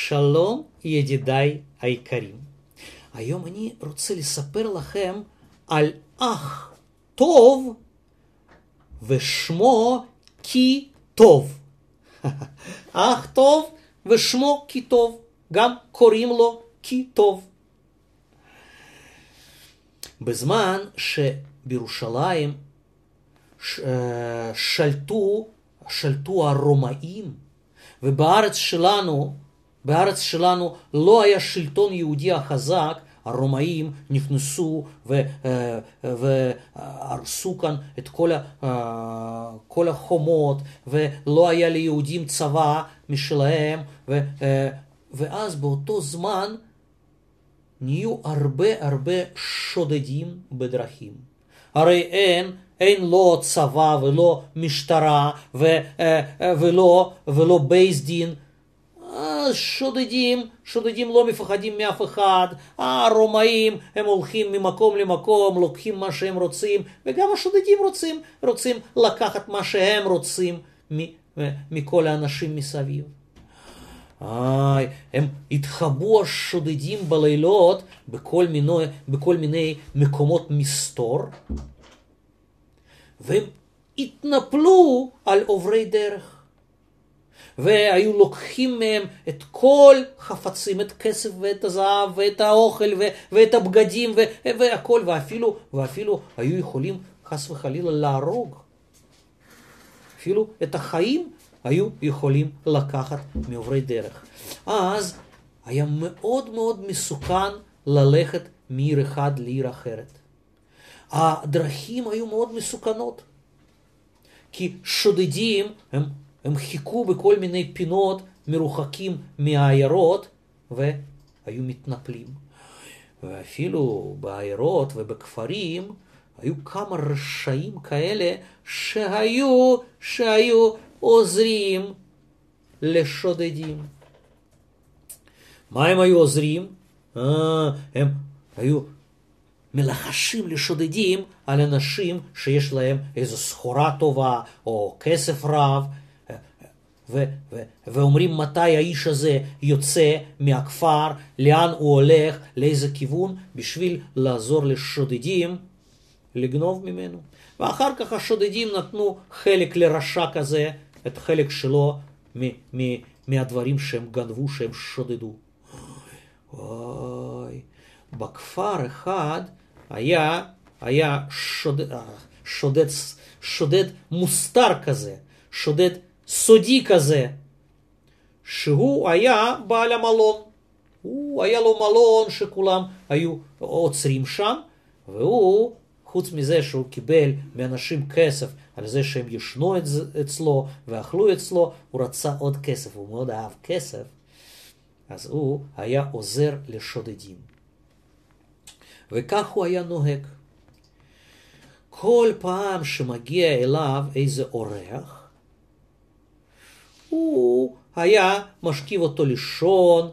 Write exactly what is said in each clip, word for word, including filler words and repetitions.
שלום ידידיי היקרים. היום אני רוצה לספר לכם על אח טוב ושמו כי טוב. אח טוב ושמו כי טוב, גם קוראים לו כי טוב. בזמן שבירושלים שלטו, שלטו הרומאים, ובארץ שלנו, בארץ שלנו לא היה שלטון יהודי החזק, הרומאים נכנסו והרסו כאן את כל, ה, כל החומות, ולא היה ליהודים צבא משלהם, ו, ואז באותו זמן נהיו הרבה הרבה שודדים בדרכים. הרי אין, אין לא צבא ולא משטרה ו, ולא, ולא בייס דין. שודדים, שודדים לא מפחדים מאף אחד. הרומאים הם הולכים ממקום למקום, לוקחים מה שהם רוצים, וגם השודדים רוצים, רוצים לקחת מה שהם רוצים מכל האנשים מסביב. איי, הם התחבאו השודדים בלילות בכל מיני, בכל מיני מקומות מסתור, והם התנפלו על עוברי דרך. והיו לוקחים מהם את כל חפצים, את כסף ואת הזהב ואת האוכל ו- ואת הבגדים ו- והכל, ואפילו, ואפילו היו יכולים חס וחלילה להרוג. אפילו את החיים היו יכולים לקחת מעוברי דרך. אז היה מאוד מאוד מסוכן ללכת מעיר אחד לעיר אחרת. הדרכים היו מאוד מסוכנות, כי שודדים הם הם חיכו בכל מיני פינות מרוחקים מהעיירות והיו מתנפלים. ואפילו בעיירות ובכפרים היו כמה רשעים כאלה שהיו, שהיו עוזרים לשודדים. מה הם היו עוזרים? אה, הם היו מלחשים לשודדים על אנשים שיש להם איזו סחורה טובה או כסף רב, ו- ו- ואומרים מתי האיש הזה יוצא מהכפר, לאן הוא הולך, לאיזה כיוון, בשביל לעזור לשודדים לגנוב ממנו. ואחר כך השודדים נתנו חלק לרשע כזה, את חלק שלו מ- מ- מהדברים שהם גנבו, שהם שודדו. אוי, בכפר אחד היה, היה שודד, שודד, שודד מוסתר כזה, שודד סודי כזה, שהוא היה בעל המלון. הוא היה לו מלון שכולם היו עוצרים שם, והוא, חוץ מזה שהוא קיבל מאנשים כסף על זה שהם ישנו אצלו ואכלו אצלו, הוא רצה עוד כסף, הוא מאוד אהב כסף, אז הוא היה עוזר לשודדים. וכך הוא היה נוהג. כל פעם שמגיע אליו איזה אורח, הוא היה משכיב אותו לישון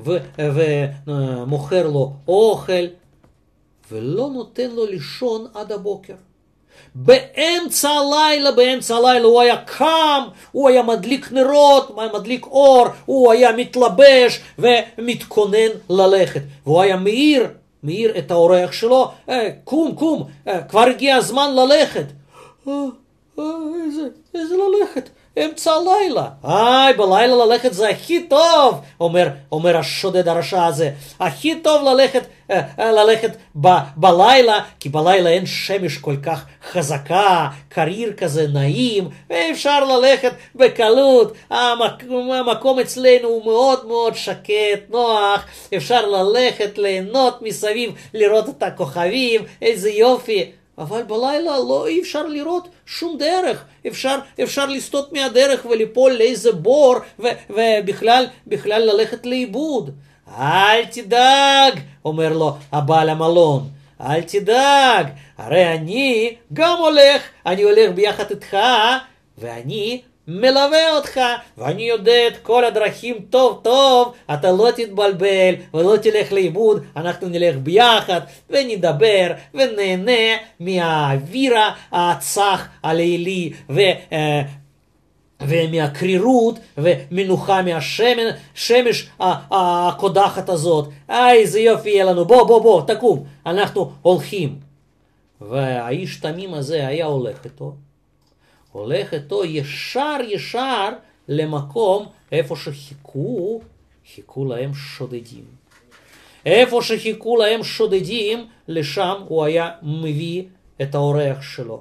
ומוכר לו אוכל, ולא נותן לו לישון עד הבוקר. באמצע הלילה, באמצע הלילה הוא היה קם, הוא היה מדליק נרות, מדליק אור, הוא היה מתלבש ומתכונן ללכת. והוא היה מאיר, מאיר את האורח שלו, אה, קום, קום, אה, כבר הגיע הזמן ללכת. אה, אה, איזה, איזה ללכת? אמצע הלילה. איי, בלילה ללכת זה הכי טוב, אומר, אומר השודד הרשע הזה. הכי טוב ללכת, ללכת ב, בלילה, כי בלילה אין שמש כל כך חזקה, קריר כזה נעים, ואפשר ללכת בקלות. המקום, המקום אצלנו הוא מאוד מאוד שקט, נוח, אפשר ללכת, ליהנות מסביב, לראות את הכוכבים, איזה יופי. אבל בלילה לא אי אפשר לראות שום דרך, אפשר, אפשר לסטות מהדרך וליפול לאיזה בור ו, ובכלל בכלל ללכת לאיבוד. אל תדאג, אומר לו הבעל המלון, אל תדאג, הרי אני גם הולך, אני הולך ביחד איתך ואני מלווה אותך, ואני יודע את כל הדרכים טוב טוב, אתה לא תתבלבל ולא תלך לאיבוד, אנחנו נלך ביחד ונדבר ונהנה מהאוויר הצח הלילי, ו, ומהקרירות ומנוחה מהשמש הקודחת הזאת. איי, איזה יופי יהיה לנו, בוא בוא בוא תקום, אנחנו הולכים. והאיש תמים הזה היה הולך איתו, הולך איתו ישר ישר למקום איפה שחיכו, חיכו להם שודדים. איפה שחיכו להם שודדים, לשם הוא היה מביא את האורח שלו.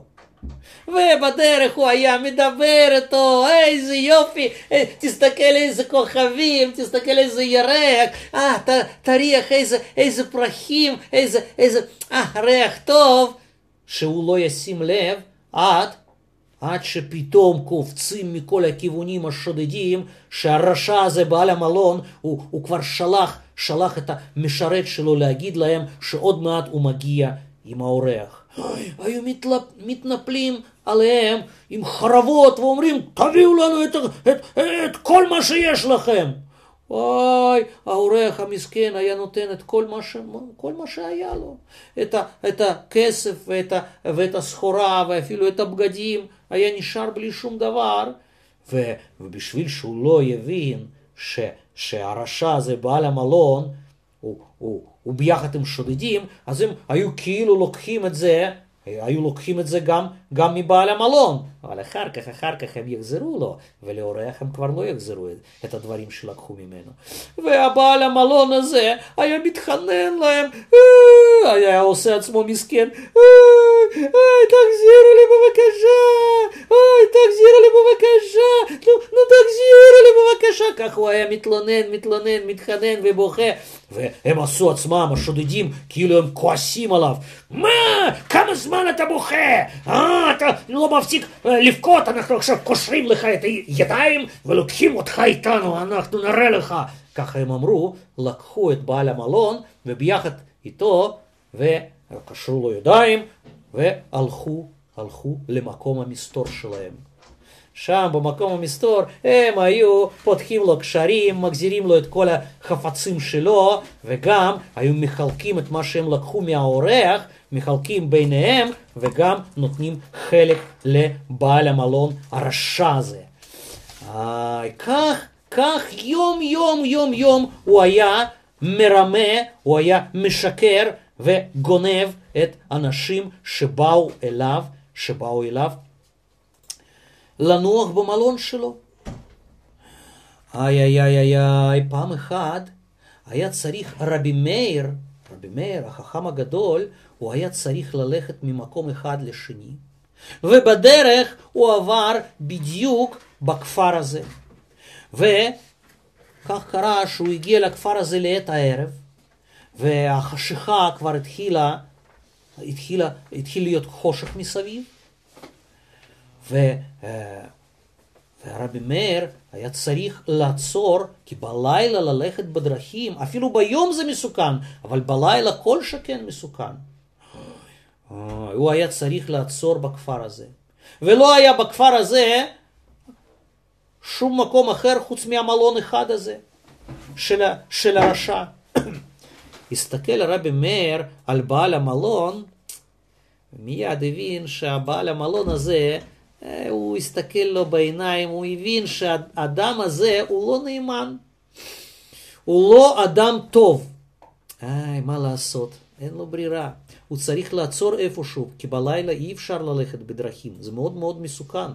ובדרך הוא היה מדבר איתו, איזה יופי, תסתכל איזה כוכבים, תסתכל איזה ירח, אה, ת, תריח איזה, איזה פרחים, איזה, איזה, אה, ריח טוב, שהוא לא ישים לב עד, עד שפתאום קופצים מכל הכיוונים השודדים, שהרשע הזה בעל המלון, הוא, הוא כבר שלח, שלח את המשרת שלו להגיד להם שעוד מעט הוא מגיע עם האורח. היו מתנפלים עליהם עם חרבות ואומרים, תביאו לנו את, את, את כל מה שיש לכם. וואי, האורח המסכן היה נותן את כל מה, ש... כל מה שהיה לו. את, ה... את הכסף ואת, ה... ואת הסחורה ואפילו את הבגדים, היה נשאר בלי שום דבר. ו... ובשביל שהוא לא יבין ש... שהרשע הזה בעל המלון, הוא, הוא, הוא ביחד עם שודדים, אז הם היו כאילו לוקחים את זה, היו לוקחים את זה גם, גם מבעל המלון. אבל אחר כך, אחר כך הם יחזרו לו, ולאורח הם כבר לא יחזרו את, את הדברים שלקחו ממנו. והבעל המלון הזה היה מתחנן להם, היה עושה עצמו מסכן, תחזירו לי בבקשה, תחזירו לי בבקשה, נו, נו תחזירו לי בבקשה. כך הוא היה מתלונן, מתלונן, מתחנן ובוכה. והם עשו עצמם, השודדים, כאילו הם כועסים עליו. מה? כמה זמן אתה בוכה? אה, אתה לא מפסיק לבכות, אנחנו עכשיו קושרים לך את הידיים ולוקחים אותך איתנו, אנחנו נראה לך. ככה הם אמרו, לקחו את בעל המלון וביחד איתו וקשרו לו ידיים והלכו, הלכו למקום המסתור שלהם. שם במקום המסתור הם היו פותחים לו קשרים, מחזירים לו את כל החפצים שלו, וגם היו מחלקים את מה שהם לקחו מהאורח, מחלקים ביניהם, וגם נותנים חלק לבעל המלון הרשע הזה. אה, כך, כך יום יום יום יום הוא היה מרמה, הוא היה משקר וגונב את אנשים שבאו אליו, שבאו אליו לנוח במלון שלו. איי איי איי איי איי, פעם אחת היה צריך רבי מאיר, רבי מאיר החכם הגדול, הוא היה צריך ללכת ממקום אחד לשני, ובדרך הוא עבר בדיוק בכפר הזה. וכך קרה שהוא הגיע לכפר הזה לעת הערב, והחשיכה כבר התחילה, התחילה, התחיל להיות חושך מסביב, ו... והרבי מאיר היה צריך לעצור, כי בלילה ללכת בדרכים, אפילו ביום זה מסוכן, אבל בלילה כל שכן מסוכן. הוא היה צריך לעצור בכפר הזה. ולא היה בכפר הזה שום מקום אחר חוץ מהמלון אחד הזה, של, של הרשע. הסתכל הרבי מאיר על בעל המלון, מיד הבין שהבעל המלון הזה, הוא הסתכל לו בעיניים, הוא הבין שהאדם הזה הוא לא נאמן, הוא לא אדם טוב. איי, מה לעשות? אין לו ברירה. הוא צריך לעצור איפשהו, כי בלילה אי אפשר ללכת בדרכים, זה מאוד מאוד מסוכן.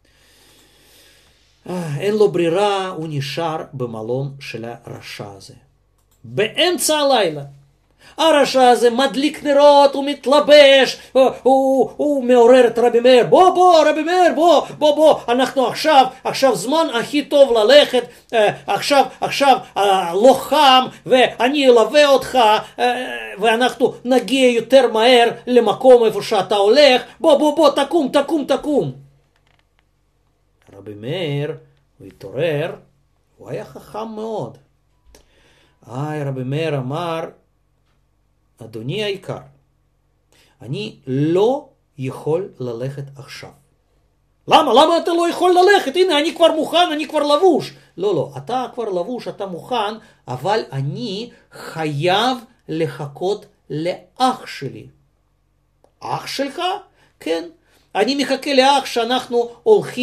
אין לו ברירה, הוא נשאר במלון של הרשע הזה. באמצע הלילה. הרשע הזה מדליק נרות, הוא מתלבש, הוא, הוא, הוא מעורר את רבי מאיר, בוא בוא רבי מאיר, בוא בוא בוא, אנחנו עכשיו, עכשיו זמן הכי טוב ללכת, עכשיו, עכשיו לא חם, ואני אלווה אותך, ואנחנו נגיע יותר מהר למקום איפה שאתה הולך, בוא בוא בוא, תקום, תקום, תקום. רבי מאיר, הוא התעורר, הוא היה חכם מאוד. איי, רבי מאיר אמר, אדוני העיקר, אני לא יכול ללכת עכשיו. למה? למה אתה לא יכול ללכת? הנה, אני כבר מוכן, אני כבר לבוש. לא, לא, אתה כבר לבוש, אתה מוכן, אבל אני חייב לחכות לאח שלי. אח שלך? כן. אני מחכה לאח שאנחנו הולכים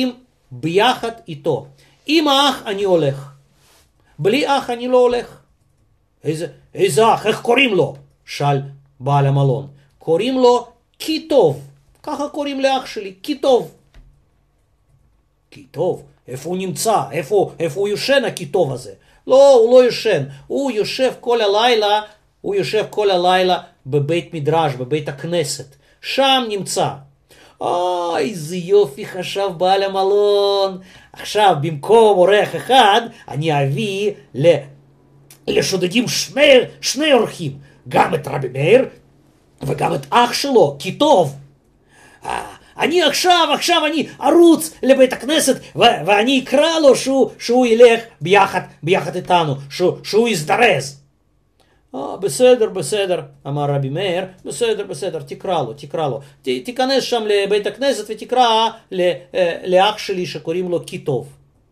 ביחד איתו. עם האח אני הולך. בלי אח אני לא הולך. איזה, איזה אח, איך קוראים לו? שאל בעל המלון. קוראים לו כי טוב. ככה קוראים לאח שלי, כי טוב. כי טוב? איפה הוא נמצא? איפה, איפה הוא יושן הכי טוב הזה? לא, הוא לא יושן. הוא יושב כל הלילה, הוא יושב כל הלילה בבית מדרש, בבית הכנסת. שם נמצא. אוי, איזה יופי חשב בעל המלון. עכשיו, במקום אורח אחד, אני אביא לשודדים שני, שני אורחים. גם את רבי מאיר וגם את אח שלו, כי טוב. אני עכשיו, עכשיו אני ארוץ לבית הכנסת ו- ואני אקרא לו שהוא, שהוא ילך ביחד, ביחד איתנו, שהוא, שהוא יזדרז. אה, בסדר, בסדר, אמר רבי מאיר, בסדר, בסדר, תקרא לו, תקרא לו. ת, תיכנס שם לבית הכנסת ותקרא ל, לאח שלי שקוראים לו כי טוב.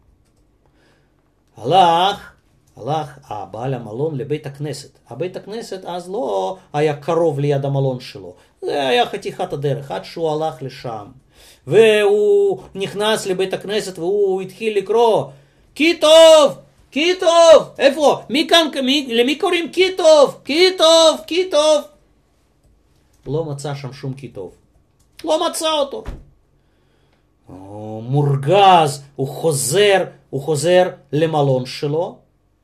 הלך, הלך הבעל המלון לבית הכנסת. הבית הכנסת אז לא היה קרוב ליד המלון שלו. זה היה חתיכת הדרך, עד שהוא הלך לשם. והוא נכנס לבית הכנסת והוא התחיל לקרוא, כי טוב, כי טוב, איפה? מי כאן, מי, למי קוראים כי טוב? כי טוב, כי טוב. לא מצא שם שום כי טוב. לא מצא אותו. הוא מורגז, הוא חוזר, הוא חוזר למלון שלו.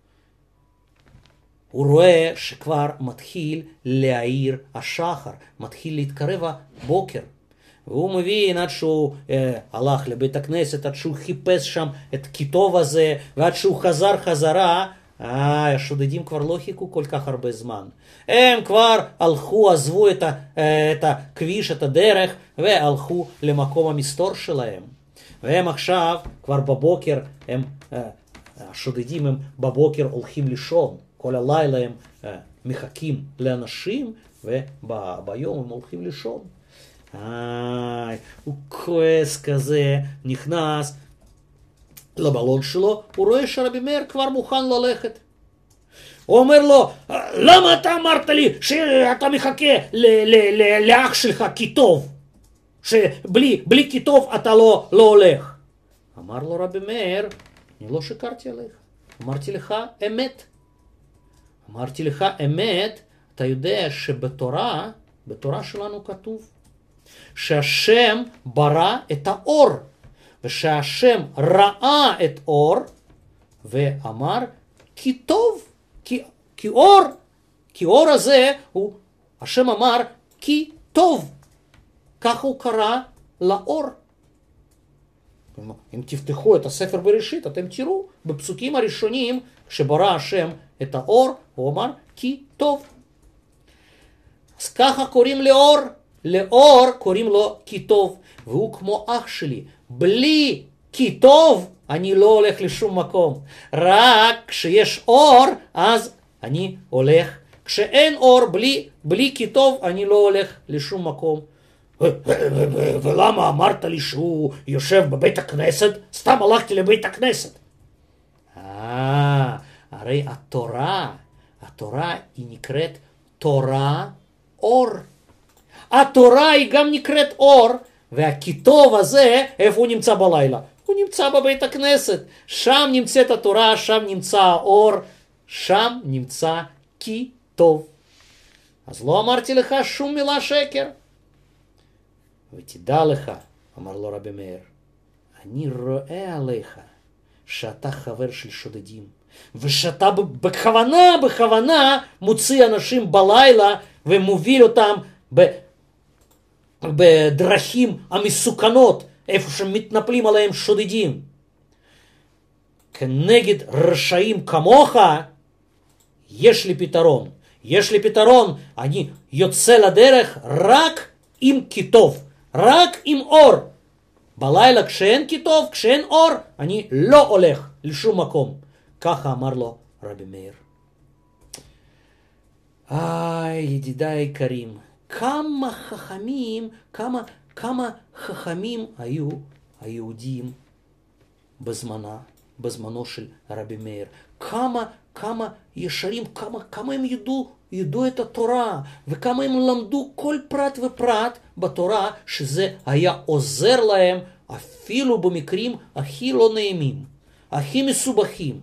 הוא רואה שכבר מתחיל להאיר השחר, מתחיל להתקרב הבוקר. והוא מבין עד שהוא אה, הלך לבית הכנסת, עד שהוא חיפש שם את כיתוב הזה, ועד שהוא חזר חזרה, אה, השודדים כבר לא חיכו כל כך הרבה זמן. הם כבר הלכו, עזבו את, ה, אה, את הכביש, את הדרך, והלכו למקום המסתור שלהם. והם עכשיו, כבר בבוקר, הם, אה, השודדים הם בבוקר הולכים לישון. כל הלילה הם uh, מחכים לאנשים, וביום הם הולכים לישון. איי, הוא כועס כזה, נכנס לבלון שלו, הוא רואה שרבי מאיר כבר מוכן ללכת. הוא אומר לו, למה אתה אמרת לי שאתה מחכה ל- ל- ל- לאח שלך כי טוב? שבלי בלי כי טוב אתה לא, לא הולך. אמר לו רבי מאיר, אני לא שיקרתי עליך, אמרתי לך אמת. אמרתי לך אמת, אתה יודע שבתורה, בתורה שלנו כתוב, שהשם ברא את האור, ושהשם ראה את אור, ואמר, כי טוב, כי, כי אור, כי אור הזה, הוא, השם אמר, כי טוב. ככה הוא קרא לאור. אם תפתחו את הספר בראשית, אתם תראו, בפסוקים הראשונים, כשברא השם את האור, הוא אמר, כי טוב. אז ככה קוראים לאור, לאור קוראים לו כי טוב, והוא כמו אח שלי. בלי כי טוב, אני לא הולך לשום מקום. רק כשיש אור, אז אני הולך. כשאין אור, בלי, בלי כי טוב, אני לא הולך לשום מקום. ולמה אמרת לי שהוא יושב בבית הכנסת? סתם הלכתי לבית הכנסת. אה, הרי התורה, התורה היא נקראת תורה אור. התורה היא גם נקראת אור, והכיתוב הזה, איפה הוא נמצא בלילה? הוא נמצא בבית הכנסת. שם נמצאת התורה, שם נמצא האור, שם נמצא כיתוב. אז לא אמרתי לך שום מילה שקר. ותדע לך, אמר לו רבי מאיר, אני רואה עליך שאתה חבר של שודדים, ושאתה בכוונה, בכוונה מוציא אנשים בלילה ומוביל אותם ב, בדרכים המסוכנות, איפה שמתנפלים עליהם שודדים. כנגד רשעים כמוך, יש לי פתרון. יש לי פתרון, אני יוצא לדרך רק עם כיתוב, רק עם אור. בלילה כשאין כיתוב, כשאין אור, אני לא הולך לשום מקום. ככה אמר לו רבי מאיר. איי, ידידיי היקרים, כמה חכמים, כמה, כמה חכמים היו היהודים בזמנה, בזמנו של רבי מאיר. כמה, כמה ישרים, כמה, כמה הם ידעו, ידעו את התורה, וכמה הם למדו כל פרט ופרט בתורה, שזה היה עוזר להם אפילו במקרים הכי לא נעימים, הכי מסובכים.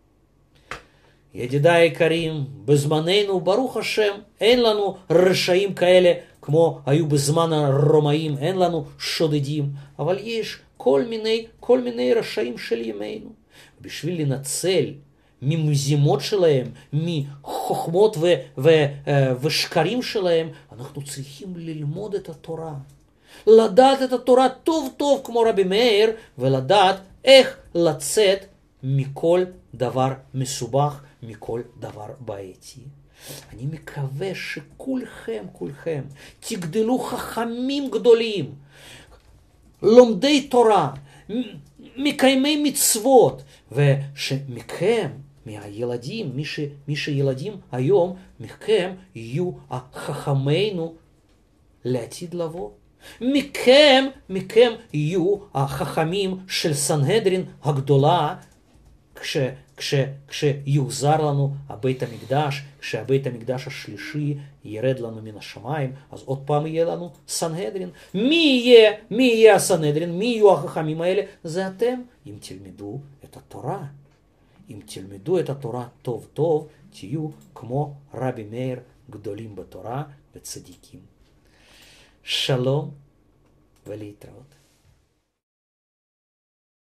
ידידיי היקרים, בזמננו, ברוך השם, אין לנו רשעים כאלה כמו היו בזמן הרומאים, אין לנו שודדים, אבל יש כל מיני, כל מיני רשעים של ימינו. בשביל לנצל ממזימות שלהם, מחוכמות ו- ו- ושקרים שלהם, אנחנו צריכים ללמוד את התורה. לדעת את התורה טוב טוב כמו רבי מאיר, ולדעת איך לצאת מכל דבר מסובך, מכל דבר בעייתי. אני מקווה שכולכם, כולכם, תגדלו חכמים גדולים, לומדי תורה, מקיימי מצוות, ושמכם, מהילדים, מי, ש, מי שילדים היום, מכם יהיו החכמינו לעתיד לבוא. מכם, מכם יהיו החכמים של סנהדרין הגדולה, כש, כש, כשיוחזר לנו הבית המקדש, כשהבית המקדש השלישי ירד לנו מן השמיים, אז עוד פעם יהיה לנו סנהדרין. מי יהיה, מי יהיה הסנהדרין? מי יהיו החכמים האלה? זה אתם, אם תלמדו את התורה. אם תלמדו את התורה טוב טוב, תהיו כמו רבי מאיר, גדולים בתורה וצדיקים. שלום ולהתראות.